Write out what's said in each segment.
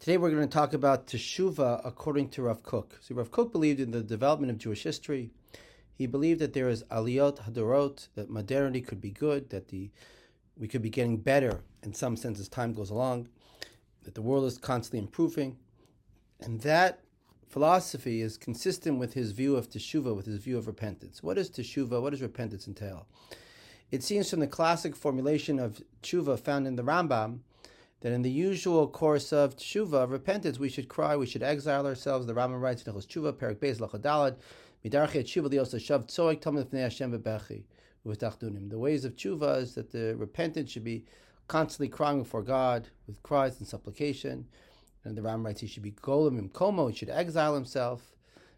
Today we're going to talk about Teshuvah according to Rav Kook. So Rav Kook believed in the development of Jewish history. He believed that there is aliyot hadorot, that modernity could be good, that we could be getting better in some sense as time goes along, that the world is constantly improving. And that philosophy is consistent with his view of Teshuvah, with his view of repentance. What is Teshuvah? What does repentance entail? It seems from the classic formulation of Teshuvah found in the Rambam that in the usual course of Teshuvah, repentance, we should cry, we should exile ourselves. The Rambam writes in Teshuvah, Perek Beis Lachadalad, Midarchei Teshuvah Lios Hashav Tzoik Tamid Lefnei Hashem Bebechi Uv'Tachdunim. The ways of Teshuvah is that the repentant should be constantly crying before God with cries and supplication. And the Rambam writes he should be Golem Imkomo, he should exile himself.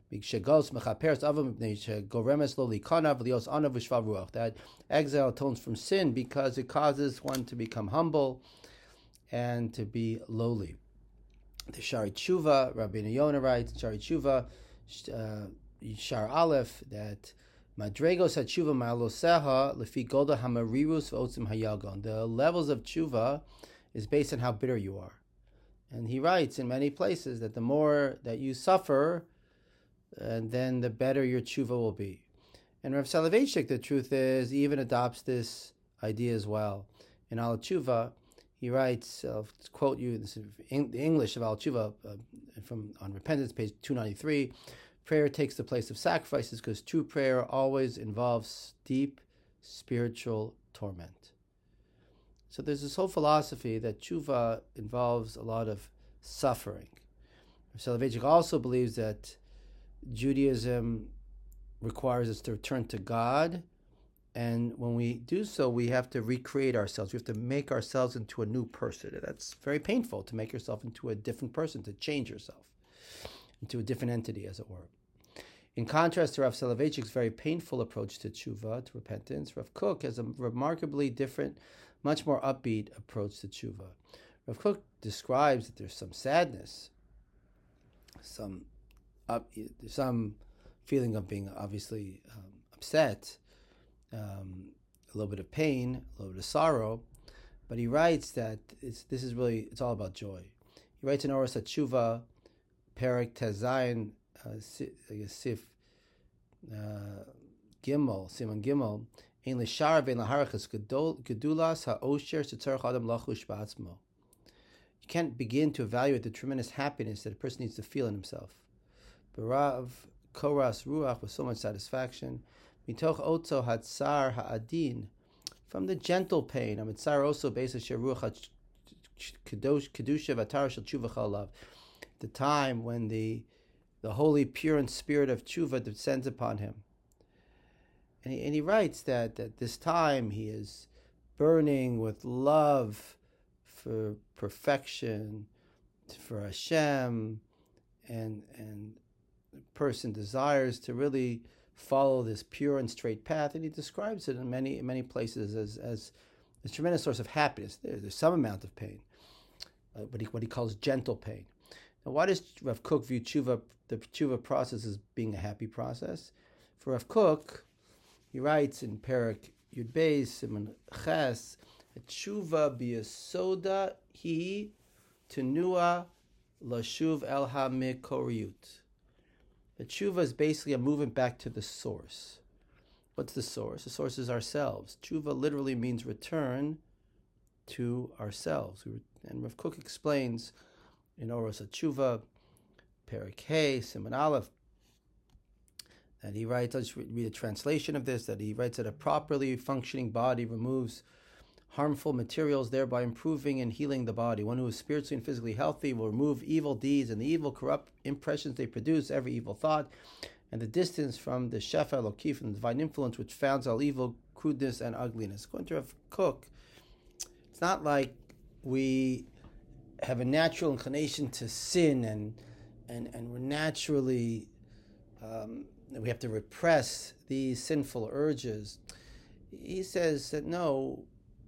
That exile atones from sin because it causes one to become humble and to be lowly. The Shari Tshuva, Rabbeinu Yonah writes, Shari Tshuva, Shar Aleph, that Madregos HaTshuva Ma'aloseha Lefi Golda Hamarirus V'otzim Hayagon. The levels of Tshuva is based on how bitter you are. And he writes in many places that the more that you suffer, and then the better your Tshuva will be. And Rav Soloveitchik, the truth is, he even adopts this idea as well. In Al Tshuva, he writes, I'll quote you, this is the English of Al Tshuva on Repentance, page 293, prayer takes the place of sacrifices because true prayer always involves deep spiritual torment. So there's this whole philosophy that Tshuva involves a lot of suffering. Soloveitchik also believes that Judaism requires us to return to God, and when we do so, we have to recreate ourselves. We have to make ourselves into a new person. And that's very painful, to make yourself into a different person, to change yourself into a different entity, as it were. In contrast to Rav Soloveitchik's very painful approach to tshuva, to repentance, Rav Kook has a remarkably different, much more upbeat approach to tshuva. Rav Kook describes that there's some sadness, some feeling of being obviously upset, a little bit of pain, a little bit of sorrow, but he writes that it's all about joy. He writes in Oros HaTshuva, Perek Tezayin, Sif Gimel, Simon Gimel, Ein l'shar ve'en l'harachas gedulas ha'osher shetzarech adam lachush ba'atzmo. You can't begin to evaluate the tremendous happiness that a person needs to feel in himself. Barav koras ruach, with so much satisfaction. Mitoch otzo hatzar ha'adin, from the gentle pain. Amitzar also basis sheruach kedusha v'atar shel tshuva chalav. The time when the holy, pure, and spirit of tshuva descends upon him. And he writes that at this time he is burning with love for perfection, for Hashem, and the person desires to really follow this pure and straight path, and he describes it in many places as a tremendous source of happiness. There's some amount of pain, but what he calls gentle pain. Now, why does Rav Kook view the tshuva process as being a happy process? For Rav Kook, he writes in Perek Yud Beis Simon Ches, tshuva biyasoda hi tenua lashuv el ha-mikoriyut. The tshuva is basically a movement back to the source. What's the source? The source is ourselves. Tshuva literally means return to ourselves. And Rav Kook explains in Oros HaTshuva, Perek Hey, Simon Aleph, that he writes, I'll just read a translation of this, that he writes that a properly functioning body removes harmful materials, thereby improving and healing the body. One who is spiritually and physically healthy will remove evil deeds and the evil, corrupt impressions they produce, every evil thought, and the distance from the Shefa Eloki, from the divine influence which founds all evil, crudeness, and ugliness. According to Rav Kook, it's not like we have a natural inclination to sin and we're naturally we have to repress these sinful urges. He says that no,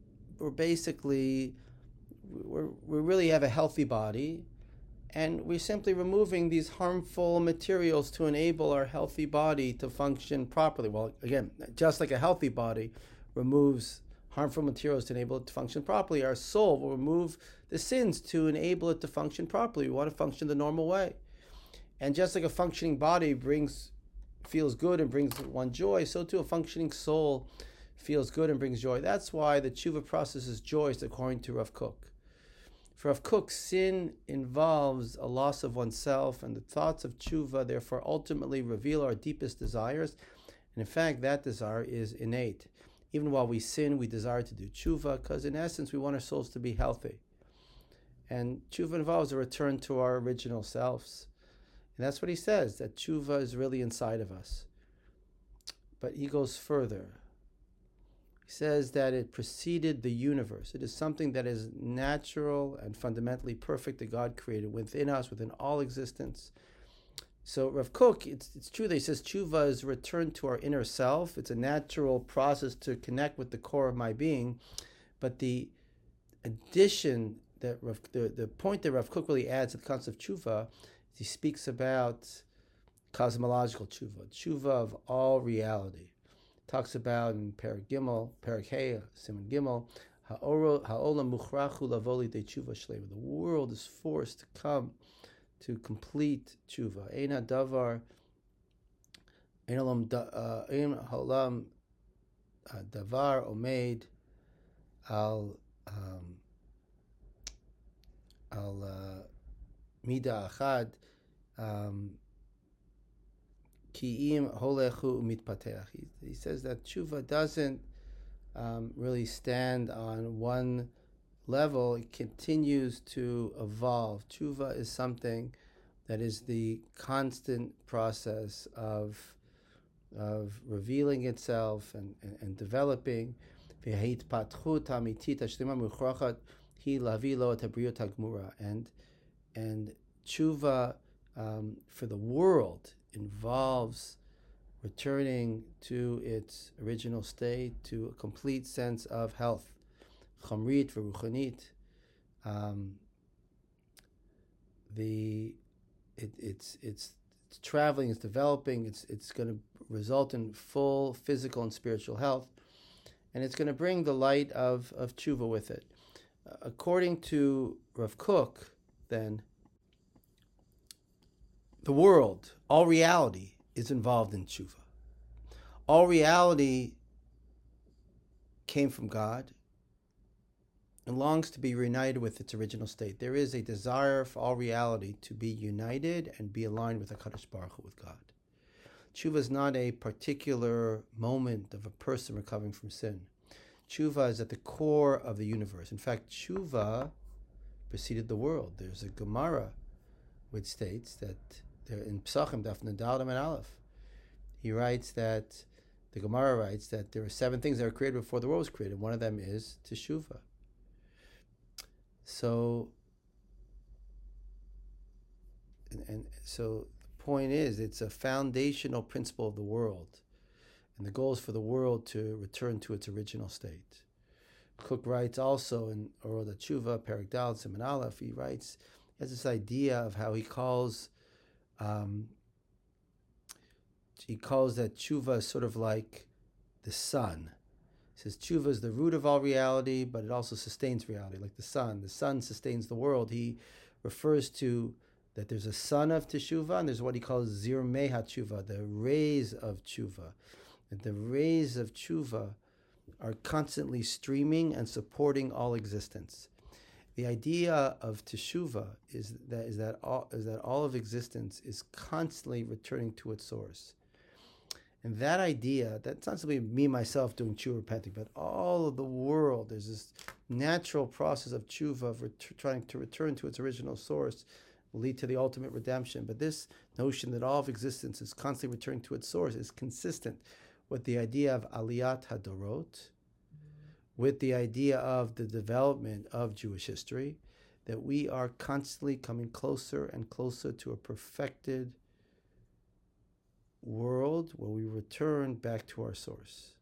we really have a healthy body, and we're simply removing these harmful materials to enable our healthy body to function properly. Well, again, just like a healthy body removes harmful materials to enable it to function properly. Our soul will remove the sins to enable it to function properly. We want to function the normal way. And just like a functioning body feels good and brings one joy, so too a functioning soul feels good and brings joy. That's why the tshuva process is joyous, according to Rav Kook. For Rav Kook, sin involves a loss of oneself, and the thoughts of tshuva therefore ultimately reveal our deepest desires. And in fact, that desire is innate. Even while we sin, we desire to do tshuva, because in essence, we want our souls to be healthy. And tshuva involves a return to our original selves. And that's what he says, that tshuva is really inside of us. But he goes further. He says that it preceded the universe. It is something that is natural and fundamentally perfect that God created within us, within all existence. So Rav Kook, it's true that he says tshuva is a return to our inner self. It's a natural process to connect with the core of my being. But the addition, that the point that Rav Kook really adds to the concept of tshuva, he speaks about cosmological tshuva, tshuva of all reality. Talks about in Perek Gimel, Perek Hey, Siman Gimel, ha'olam muchrachu lavoli de tshuva shlema. The world is forced to come to complete tshuva. Ein hadavar, ein haolam davar omed al mida achad ki'im holechu mitpateach. He says that tshuva doesn't really stand on one level. It continues to evolve. Tshuva is something that is the constant process of revealing itself and developing. And tshuva for the world involves returning to its original state, to a complete sense of health, chamrit v'ruchanit. It's traveling, it's developing, it's going to result in full physical and spiritual health, and it's going to bring the light of tshuva with it. According to Rav Kook, then, the world, all reality, is involved in tshuva. All reality came from God and longs to be reunited with its original state. There is a desire for all reality to be united and be aligned with HaKadosh Baruch Hu, with God. Tshuva is not a particular moment of a person recovering from sin. Tshuva is at the core of the universe. In fact, tshuva preceded the world. There's a Gemara which states that in Psachim, Daf Dalet and Aleph, the Gemara writes that there are 7 things that were created before the world was created. One of them is teshuvah. So the point is, it's a foundational principle of the world, and the goal is for the world to return to its original state. Kook writes also in Orot HaTshuva, Perek Dalet, Siman Aleph, he has this idea of how he calls that tshuva is sort of like the sun. He says tshuva is the root of all reality, but it also sustains reality, like the sun. The sun sustains the world. He refers to that there's a sun of teshuvah, and there's what he calls zirmei hatshuva, the rays of tshuva. And the rays of tshuva are constantly streaming and supporting all existence. The idea of teshuvah is that all of existence is constantly returning to its source. And that idea, that's not simply me, myself, doing tshuva, repenting, but all of the world, there's this natural process of tshuva, of trying to return to its original source, will lead to the ultimate redemption. But this notion that all of existence is constantly returning to its source is consistent with the idea of aliyat hadorot, with the idea of the development of Jewish history, that we are constantly coming closer and closer to a perfected world where we return back to our source.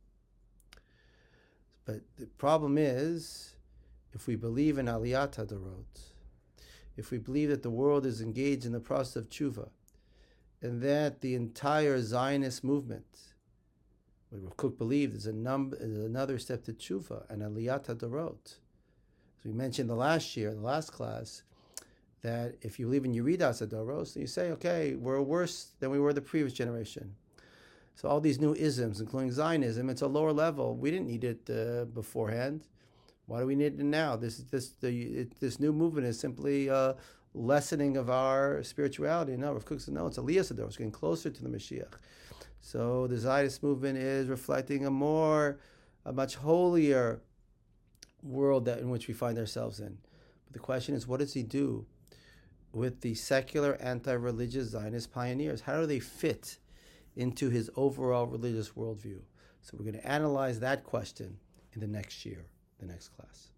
But the problem is, if we believe in Aliyat HaDorot, if we believe that the world is engaged in the process of tshuva, and that the entire Zionist movement What Rav Kook believed is another step to tshuva and aliyat hadorot. As we mentioned the last class, that if you believe in Yeridas Hadoros, you say, okay, we're worse than we were the previous generation. So all these new isms, including Zionism, it's a lower level. We didn't need it beforehand. Why do we need it now? This new movement is simply lessening of our spirituality. No, Rav Kook said, no, it's Aliyas Hadoros, it's getting closer to the Mashiach. So the Zionist movement is reflecting a much holier world in which we find ourselves in. But the question is, what does he do with the secular, anti-religious Zionist pioneers? How do they fit into his overall religious worldview? So we're going to analyze that question in the next class.